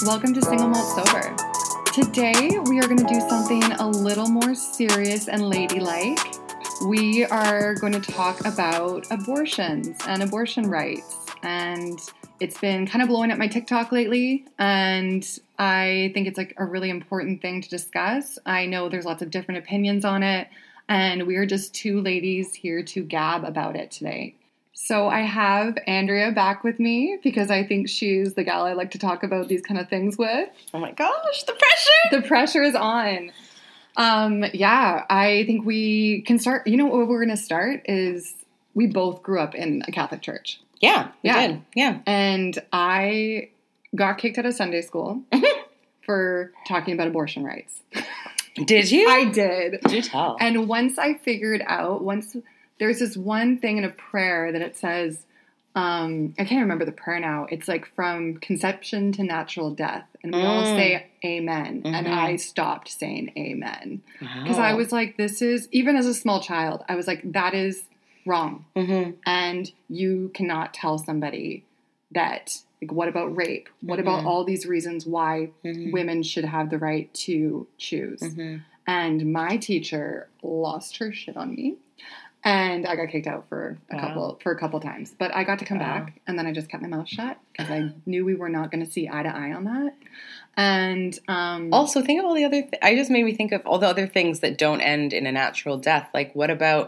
Welcome to Single Malt Sober. Today we are going to do something a little more serious and ladylike. We are going to talk about abortions and abortion rights. And it's been kind of blowing up my TikTok lately. And I think it's like a really important thing to discuss. I know there's lots of different opinions on it. And we are just two ladies here to gab about it today. So I have Andrea back with me because I think she's the gal I like to talk about these kind of things with. Oh my gosh, the pressure! The pressure is on. I think we can start. You know what we're going to start is we both grew up in a Catholic church. Yeah, we did. Yeah. And I got kicked out of Sunday school for talking about abortion rights. Did you? I did. Do tell. And once I figured out, there's this one thing in a prayer that it says, I can't remember the prayer now. It's like from conception to natural death. And we all say amen. Mm-hmm. And I stopped saying amen. Because I was like, this is, even as a small child, I was like, that is wrong. Mm-hmm. And you cannot tell somebody that, like, what about rape? What about all these reasons why women should have the right to choose? Mm-hmm. And my teacher lost her shit on me. And I got kicked out for a couple times. But I got to come back, and then I just kept my mouth shut because I knew we were not going to see eye to eye on that. And also, think of all the other I just made me think of all the other things that don't end in a natural death. Like, what about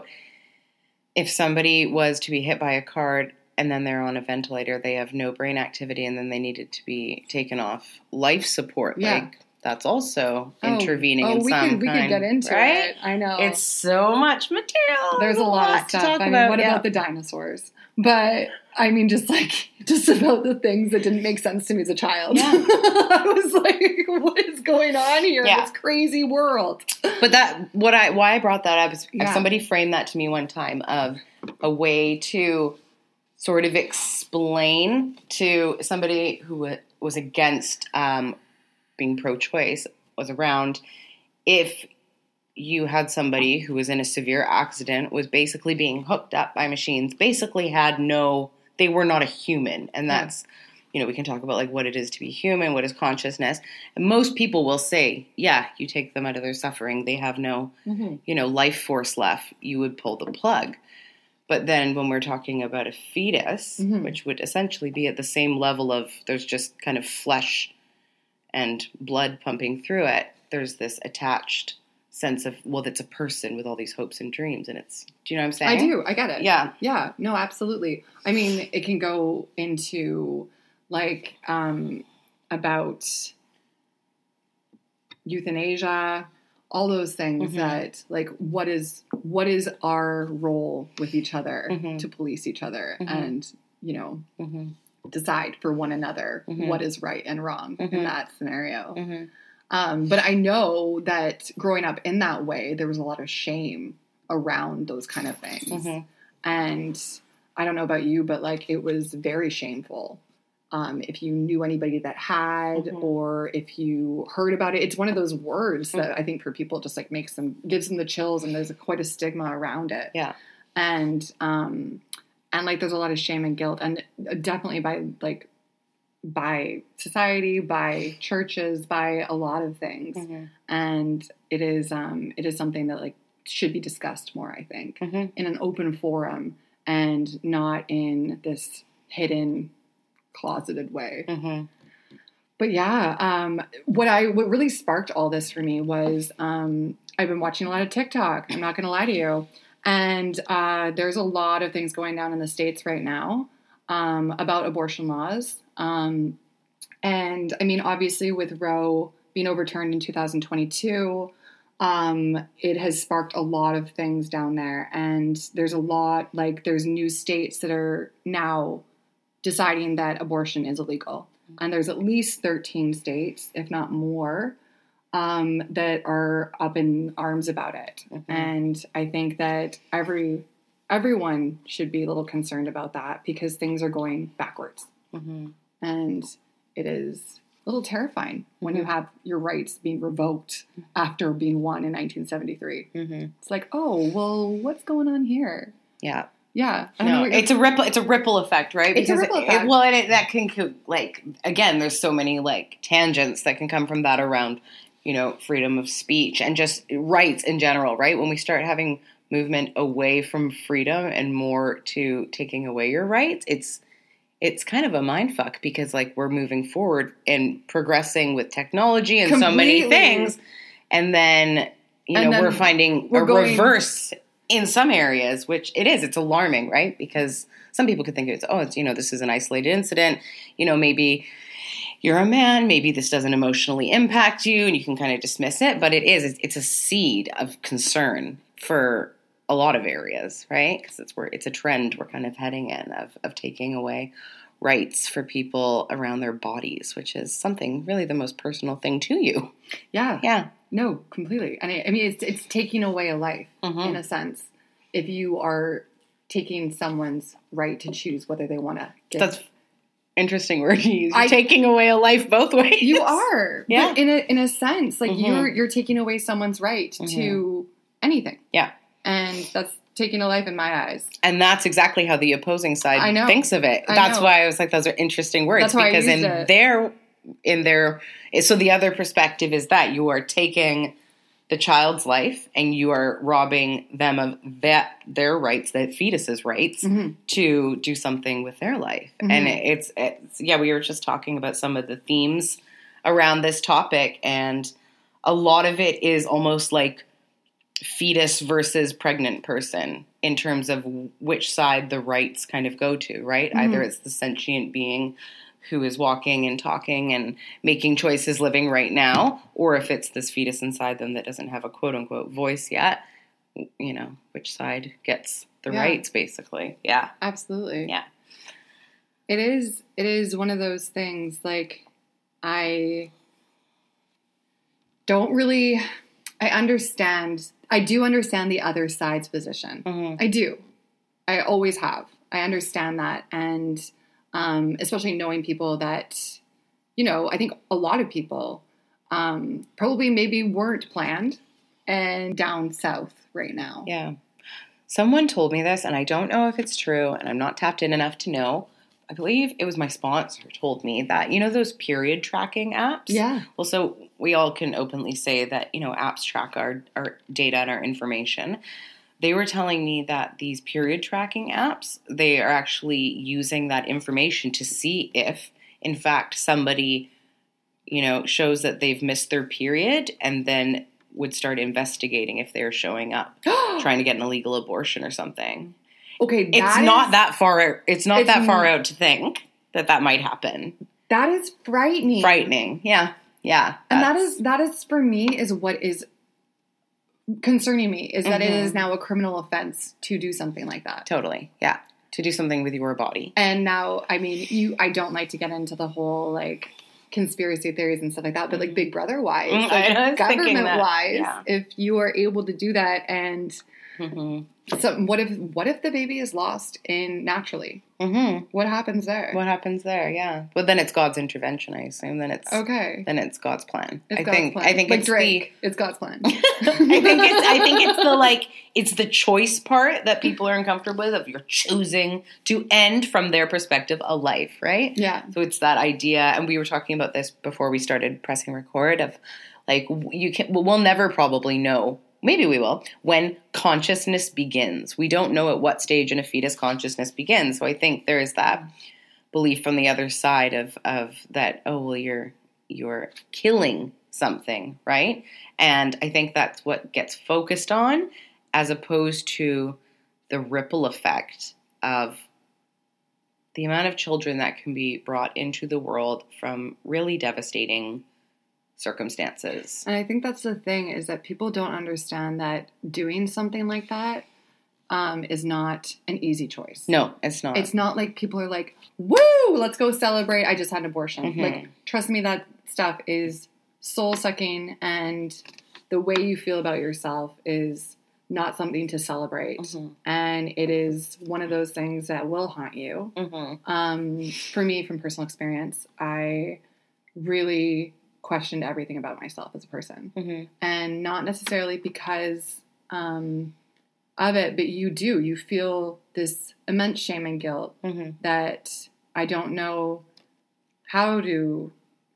if somebody was to be hit by a car and then they're on a ventilator, they have no brain activity, and then they needed to be taken off life support? Yeah. Like, that's also intervening in some kind. We could get into right? it. I know. It's so much material. There's a lot of stuff. To talk I mean, about. what about the dinosaurs? But, I mean, just about the things that didn't make sense to me as a child. Yeah. I was like, what is going on here in this crazy world? But why I brought that up is somebody framed that to me one time of a way to sort of explain to somebody who was against being pro-choice, was around, if you had somebody who was in a severe accident, was basically being hooked up by machines, basically they were not a human. And that's, we can talk about like what it is to be human, what is consciousness. And most people will say, yeah, you take them out of their suffering. They have no, life force left. You would pull the plug. But then when we're talking about a fetus, which would essentially be at the same level of there's just kind of flesh and blood pumping through it, there's this attached sense of, well, that's a person with all these hopes and dreams. And do you know what I'm saying? I do. I get it. Yeah. Yeah. No, absolutely. I mean, it can go into like, about euthanasia, all those things that like, what is our role with each other to police each other and, decide for one another what is right and wrong in that scenario. But I know that growing up in that way, there was a lot of shame around those kind of things. And I don't know about you, but like it was very shameful. If you knew anybody that had, or if you heard about it, it's one of those words that I think for people just like gives them the chills, and there's quite a stigma around it. Yeah. And like, there's a lot of shame and guilt, and definitely by society, by churches, by a lot of things. And it is something that like should be discussed more, I think, in an open forum and not in this hidden, closeted way. But what really sparked all this for me was, I've been watching a lot of TikTok. I'm not going to lie to you. And there's a lot of things going down in the States right now about abortion laws. And I mean, obviously with Roe being overturned in 2022, it has sparked a lot of things down there. And there's there's new states that are now deciding that abortion is illegal. And there's at least 13 states, if not more, that are up in arms about it. And I think that everyone should be a little concerned about that because things are going backwards. And it is a little terrifying when you have your rights being revoked after being won in 1973. It's like, oh, well, what's going on here? Yeah. Yeah. No, it's a ripple effect, right? It's a ripple effect. That can, like, again, there's so many, like, tangents that can come from that around, you know, freedom of speech and just rights in general, right? When we start having movement away from freedom and more to taking away your rights, it's kind of a mindfuck because, like, we're moving forward and progressing with technology and so many things, and then, you know, we're finding a reverse in some areas, which it's alarming, right? Because some people could think it's, you know, this is an isolated incident. You know, maybe you're a man, maybe this doesn't emotionally impact you and you can kind of dismiss it, but it's a seed of concern for a lot of areas, right? Because it's a trend we're kind of heading in of taking away rights for people around their bodies, which is something really the most personal thing to you. Yeah. Yeah. No, completely. And I mean, it's taking away a life in a sense. If you are taking someone's right to choose whether they want to get... That's interesting word you use. You're taking away a life both ways. You are. Yeah. But in a sense, like you're taking away someone's right to anything. Yeah. And that's taking a life in my eyes. And that's exactly how the opposing side thinks of it. That's why I was like, those are interesting words. That's why because I used in their so the other perspective is that you are taking the child's life and you are robbing them of their rights, that fetus's rights, to do something with their life. And it's we were just talking about some of the themes around this topic, and a lot of it is almost like fetus versus pregnant person in terms of which side the rights kind of go to, right? Either it's the sentient being who is walking and talking and making choices living right now, or if it's this fetus inside them that doesn't have a quote-unquote voice yet, you know, which side gets the rights, basically. Yeah. Absolutely. Yeah. It is one of those things, like, I do understand the other side's position. I do. I always have. I understand that. And especially knowing people that, you know, I think a lot of people probably maybe weren't planned and down south right now. Yeah. Someone told me this, and I don't know if it's true, and I'm not tapped in enough to know. I believe it was my sponsor told me that, you know, those period tracking apps? Yeah. Well, so we all can openly say that, you know, apps track our data and our information. They were telling me that these period tracking apps, they are actually using that information to see if, in fact, somebody, you know, shows that they've missed their period and then would start investigating if they're showing up, trying to get an illegal abortion or something. Okay, it's not that far out to think that might happen. That is frightening. Frightening, yeah. And that is for me is what is concerning me is that it is now a criminal offense to do something like that. Totally, yeah. To do something with your body. And now, I mean, I don't like to get into the whole, like, conspiracy theories and stuff like that, but, like, Big Brother wise, like, government wise, if you are able to do that and so what if the baby is lost naturally? What happens there? What happens there? Yeah. Well, then it's God's intervention, I assume. Then it's Then it's God's plan. I think like it's Drake. It's God's plan. I think it's it's the choice part that people are uncomfortable with. If you're choosing to end from their perspective a life, right? Yeah. So it's that idea, and we were talking about this before we started pressing record. Of like we'll never probably know. Maybe we will, when consciousness begins. We don't know at what stage in a fetus consciousness begins. So I think there is that belief from the other side of that, oh, well, you're killing something, right? And I think that's what gets focused on as opposed to the ripple effect of the amount of children that can be brought into the world from really devastating circumstances. And I think that's the thing is that people don't understand that doing something like that is not an easy choice. No, it's not. It's not like people are like, woo, let's go celebrate. I just had an abortion. Like, trust me, that stuff is soul sucking, and the way you feel about yourself is not something to celebrate. And it is one of those things that will haunt you. For me, from personal experience, I really questioned everything about myself as a person. And not necessarily because of it, but you feel this immense shame and guilt that I don't know how to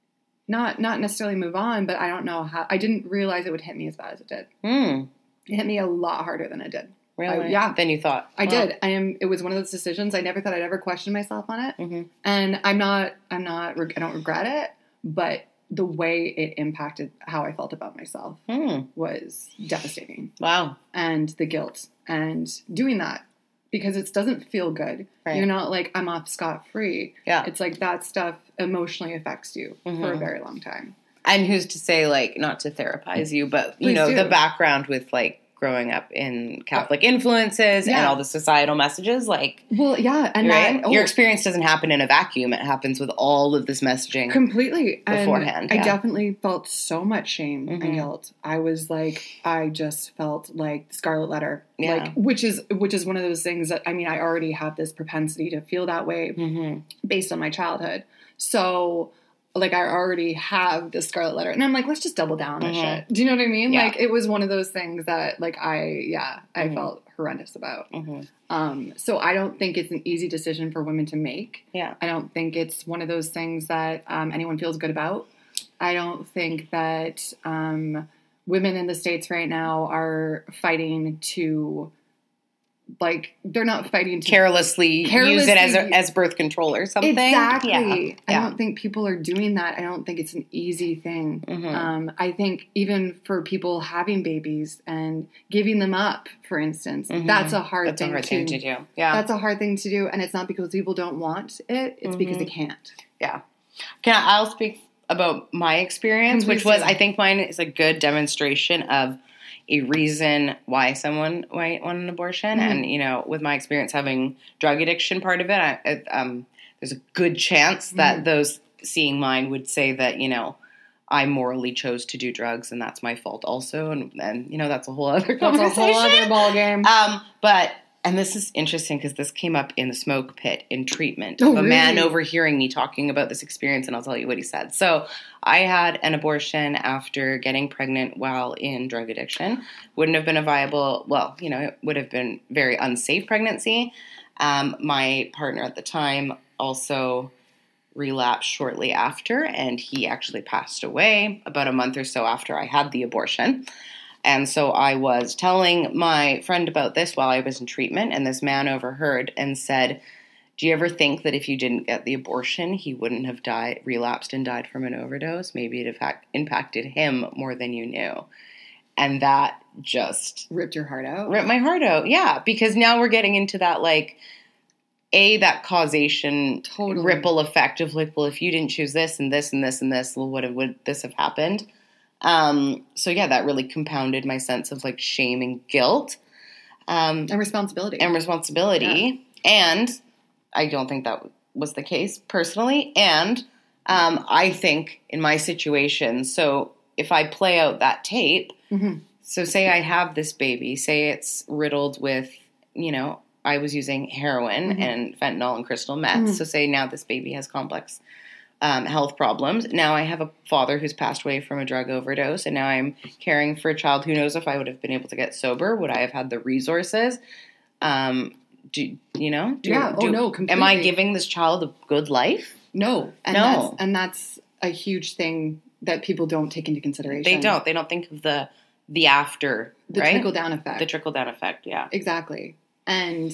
not necessarily move on, but I don't know how. I didn't realize it would hit me as bad as it did. It hit me a lot harder than it did. Really? Yeah. Than you thought. I did. It was one of those decisions. I never thought I'd ever question myself on it. And I don't regret it, but the way it impacted how I felt about myself was devastating. Wow. And the guilt and doing that, because it doesn't feel good. Right. You're not like, I'm off scot-free. Yeah. It's like that stuff emotionally affects you for a very long time. And who's to say, like, not to therapize you, but, you know, the background with, like, growing up in Catholic influences and all the societal messages, like... Well, yeah. And right? Your experience doesn't happen in a vacuum. It happens with all of this messaging. Completely. Beforehand. I definitely felt so much shame and guilt. I was like, I just felt like Scarlet Letter. Yeah. Like, which is one of those things that, I mean, I already have this propensity to feel that way based on my childhood. So... like, I already have the Scarlet Letter. And I'm like, let's just double down on shit. Do you know what I mean? Yeah. Like, it was one of those things that, like, I felt horrendous about. So I don't think it's an easy decision for women to make. Yeah. I don't think it's one of those things that anyone feels good about. I don't think that women in the States right now are fighting to... like, they're not fighting to carelessly use it as birth control or something. Exactly. Yeah. I don't think people are doing that. I don't think it's an easy thing. I think even for people having babies and giving them up, for instance, that's a hard thing to do. Yeah. That's a hard thing to do. And it's not because people don't want it. It's because they can't. Yeah. I'll speak about my experience, which was, I think mine is a good demonstration of a reason why someone might want an abortion. And, you know, with my experience having drug addiction part of it, there's a good chance that those seeing mine would say that, you know, I morally chose to do drugs and that's my fault also. And you know, that's a whole other conversation. That's a whole other ballgame. And this is interesting because this came up in the smoke pit in treatment of a man overhearing me talking about this experience, and I'll tell you what he said. So I had an abortion after getting pregnant while in drug addiction. Wouldn't have been a viable, well, you know, it would have been very unsafe pregnancy. My partner at the time also relapsed shortly after, and he actually passed away about a month or so after I had the abortion. And so I was telling my friend about this while I was in treatment, and this man overheard and said, do you ever think that if you didn't get the abortion, he wouldn't have relapsed and died from an overdose? Maybe it impacted him more than you knew. And that just... ripped your heart out? Ripped my heart out, yeah. Because now we're getting into that, like, that causation ripple effect of, like, well, if you didn't choose this and this and this and this, well, would this have happened? So yeah, that really compounded my sense of, like, shame and guilt. And responsibility. Yeah. And I don't think that was the case personally. And, I think in my situation, so if I play out that tape, so say I have this baby, say it's riddled with, you know, I was using heroin and fentanyl and crystal meth. So say now this baby has complex health problems. Now I have a father who's passed away from a drug overdose, and now I'm caring for a child. Who knows if I would have been able to get sober? Would I have had the resources? No, completely. Am I giving this child a good life? No. And that's a huge thing that people don't take into consideration. They don't. They don't think of the after, the right? trickle-down effect. The trickle-down effect, yeah. Exactly. And,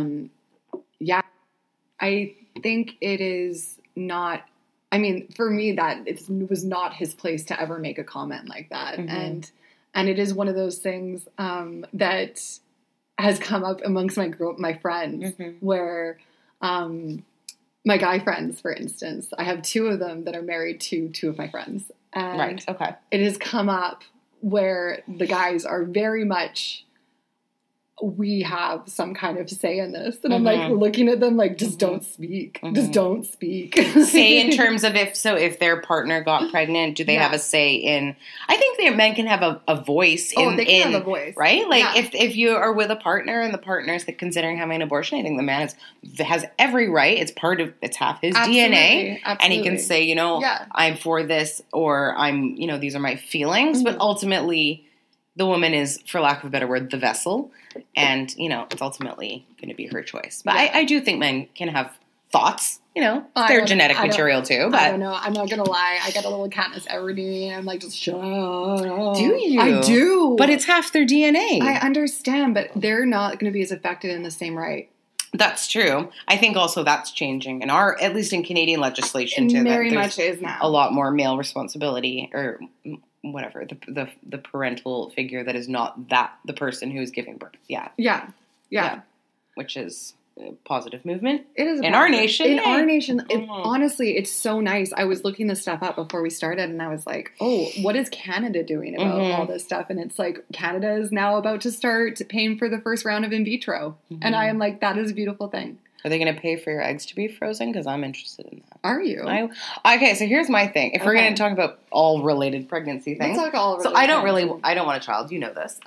I think it is not... I mean, for me, that it was not his place to ever make a comment like that. And it is one of those things that has come up amongst my friends where my guy friends, for instance, I have two of them that are married to two of my friends. And right. Okay. It has come up where the guys are very much... we have some kind of say in this. And I'm like looking at them like, just don't speak. Just don't speak. Say in terms of if their partner got pregnant, do they have a say in... I think men can have a voice in... they can have a voice. Right? Like if you are with a partner and the partner is considering having an abortion, I think the man has every right. It's half his DNA. Absolutely. And he can say, I'm for this, or these are my feelings. But ultimately... the woman is, for lack of a better word, the vessel. And, it's ultimately going to be her choice. But I do think men can have thoughts. It's their genetic material too. But I don't know. I'm not going to lie. I get a little Katniss Everdeen. I'm like, just shut up. Do you? I do. But it's half their DNA. I understand, but they're not going to be as affected in the same right. That's true. I think also that's changing in at least in Canadian legislation too. Very much is now. A lot more male responsibility or whatever, the parental figure that is not the person who is giving birth. Yeah. Yeah. Which is a positive movement. It is in our nation. In our nation. Honestly, it's so nice. I was looking this stuff up before we started, and I was like, oh, what is Canada doing about all this stuff? And it's like, Canada is now about to start paying for the first round of in vitro. And I am like, that is a beautiful thing. Are they going to pay for your eggs to be frozen? Because I'm interested in that. Are you? Okay, so here's my thing. If we're going to talk about all related pregnancy things. Let's talk all related. So I don't want a child. You know this.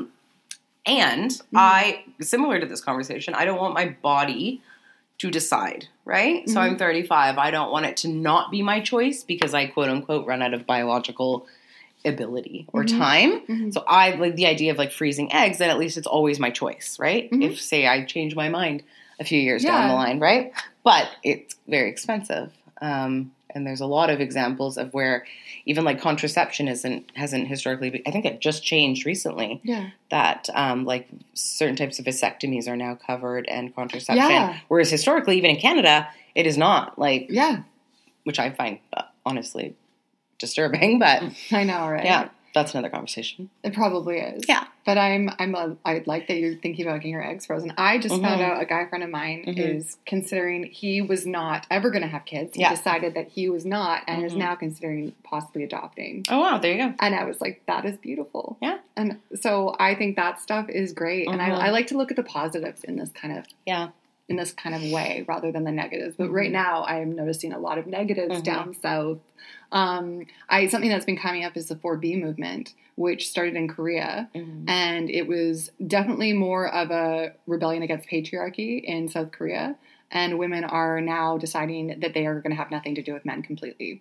And similar to this conversation, I don't want my body to decide, right? So I'm 35. I don't want it to not be my choice because I, quote unquote, run out of biological ability or time. So I like the idea of like freezing eggs, that at least it's always my choice, right? If, say, I change my mind a few years down the line, right? But it's very expensive. And there's a lot of examples of where even like contraception hasn't historically been, I think it just changed recently. Yeah. That like certain types of vasectomies are now covered and contraception. Yeah. Whereas historically, even in Canada, it is not like, which I find honestly disturbing, but I know, right? Yeah. That's another conversation. It probably is. Yeah. But I like that you're thinking about getting your eggs frozen. I just found out a guy friend of mine is considering, he was not ever going to have kids. He decided that he was not and is now considering possibly adopting. Oh, wow. There you go. And I was like, that is beautiful. Yeah. And so I think that stuff is great. And I like to look at the positives in this kind of in this kind of way rather than the negatives. But right now I am noticing a lot of negatives down south. Something that's been coming up is the 4B movement, which started in Korea. And it was definitely more of a rebellion against patriarchy in South Korea. And women are now deciding that they are going to have nothing to do with men completely.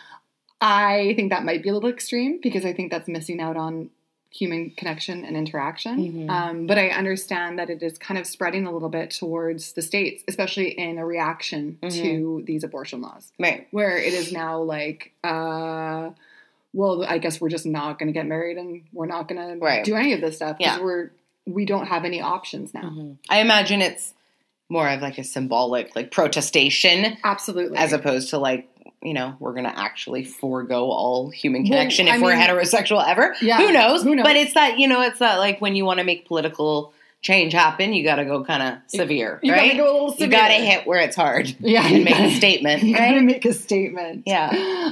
I think that might be a little extreme because I think that's missing out on human connection and interaction. But I understand that it is kind of spreading a little bit towards the States, especially in a reaction to these abortion laws. Right. Where it is now like, well, I guess we're just not going to get married and we're not going to do any of this stuff because we don't have any options now. I imagine it's more of like a symbolic like protestation. Absolutely. As opposed to like, we're going to actually forego all human connection if we're heterosexual ever. Yeah. Who knows? But it's that, it's that like when you want to make political change happen, you got to go kind of severe, you right? You got to go a little severe. You got to hit where it's hard. Yeah. And make a statement. You got to make a statement. Yeah.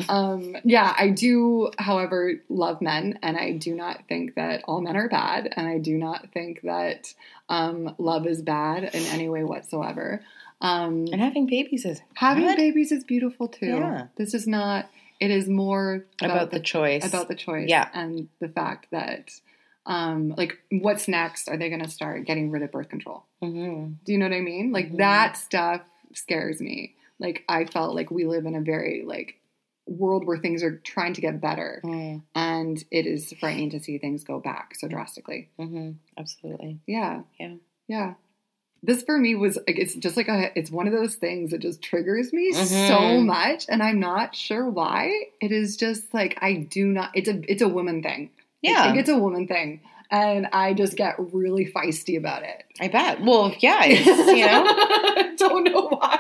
I do, however, love men. And I do not think that all men are bad. And I do not think that love is bad in any way whatsoever. And having babies is beautiful too. Yeah. This is not, it is more about the choice. About the choice. Yeah. And the fact that, like, what's next? Are they going to start getting rid of birth control? Do you know what I mean? Like, that stuff scares me. Like, I felt like we live in a very, like, world where things are trying to get better. And it is frightening to see things go back so drastically. Absolutely. Yeah. This for me was, it's just like, it's one of those things that just triggers me so much. And I'm not sure why. It is just like, it's a woman thing. Yeah. I think it's a woman thing. And I just get really feisty about it. I bet. Well, yeah, it's, I don't know why.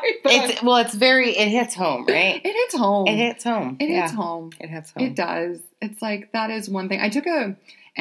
It hits home, right? It hits home. It hits home. It hits home. It hits home. It does. It's like, that is one thing. I took an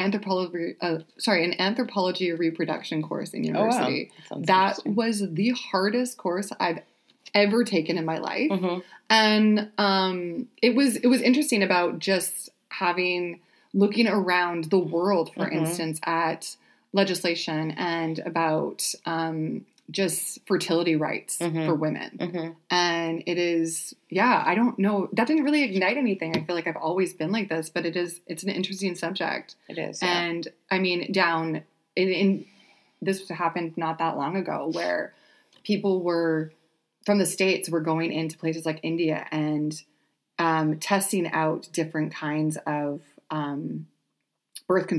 anthropology reproduction course in university. Oh, wow. That was the hardest course I've ever taken in my life. And it was interesting about just looking around the world, for instance, at legislation and about just fertility rights for women. And it is, I don't know. That didn't really ignite anything. I feel like I've always been like this, but it's an interesting subject. It is. Yeah. And I mean, down in this happened not that long ago where people from the States were going into places like India and testing out different kinds of birth control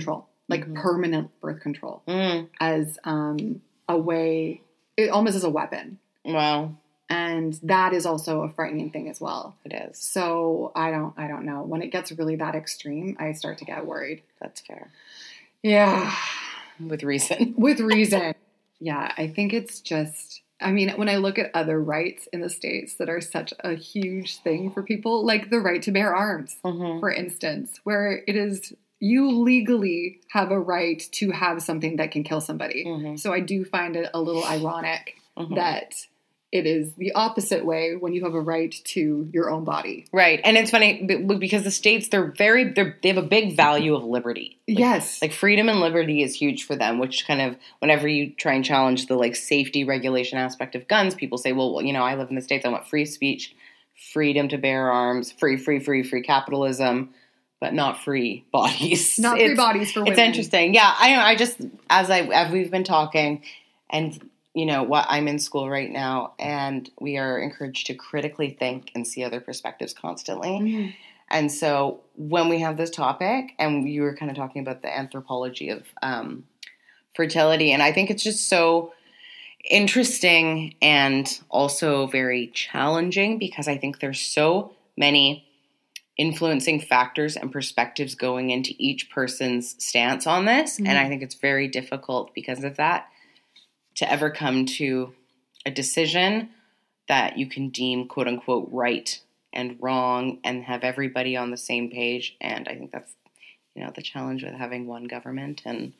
like permanent birth control, as a way, almost as a weapon. Wow. And that is also a frightening thing as well. It is. So I don't know. When it gets really that extreme, I start to get worried. That's fair. Yeah. With reason. With reason. Yeah, I think it's just, I mean, when I look at other rights in the States that are such a huge thing for people, like the right to bear arms, for instance, where it is, you legally have a right to have something that can kill somebody. So I do find it a little ironic that it is the opposite way when you have a right to your own body. Right. And it's funny because the States, they have a big value of liberty. Yes. Like freedom and liberty is huge for them, which kind of, whenever you try and challenge the like safety regulation aspect of guns, people say, well, you know, I live in the States, I want free speech, freedom to bear arms, free capitalism, but not free bodies. Not free bodies for women. It's interesting. Yeah. I just, as we've been talking, and you know, I'm in school right now, and we are encouraged to critically think and see other perspectives constantly. And so when we have this topic, and you were kind of talking about the anthropology of fertility, and I think it's just so interesting and also very challenging because I think there's so many influencing factors and perspectives going into each person's stance on this. And I think it's very difficult because of that to ever come to a decision that you can deem quote unquote right and wrong and have everybody on the same page. And I think that's, you know, the challenge with having one government and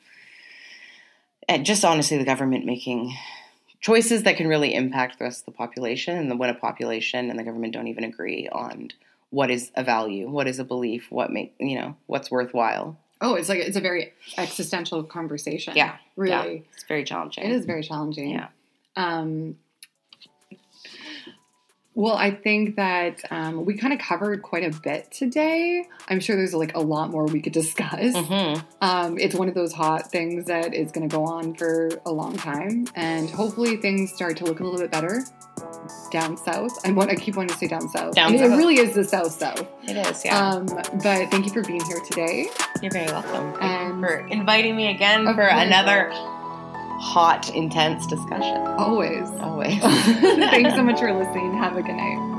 just honestly the government making choices that can really impact the rest of the population. And when a population and the government don't even agree on what is a value, what is a belief, what's worthwhile. Oh, it's a very existential conversation. Yeah. Really. Yeah. It's very challenging. It is very challenging. Yeah. Well, I think that we kind of covered quite a bit today. I'm sure there's like a lot more we could discuss. It's one of those hot things that is going to go on for a long time. And hopefully things start to look a little bit better down south. I keep wanting to say down south. South. It really is the south. It is, yeah. But thank you for being here today. You're very welcome. And for inviting me again for another hot, intense discussion. Always. Always. Thanks so much for listening. Have a good night.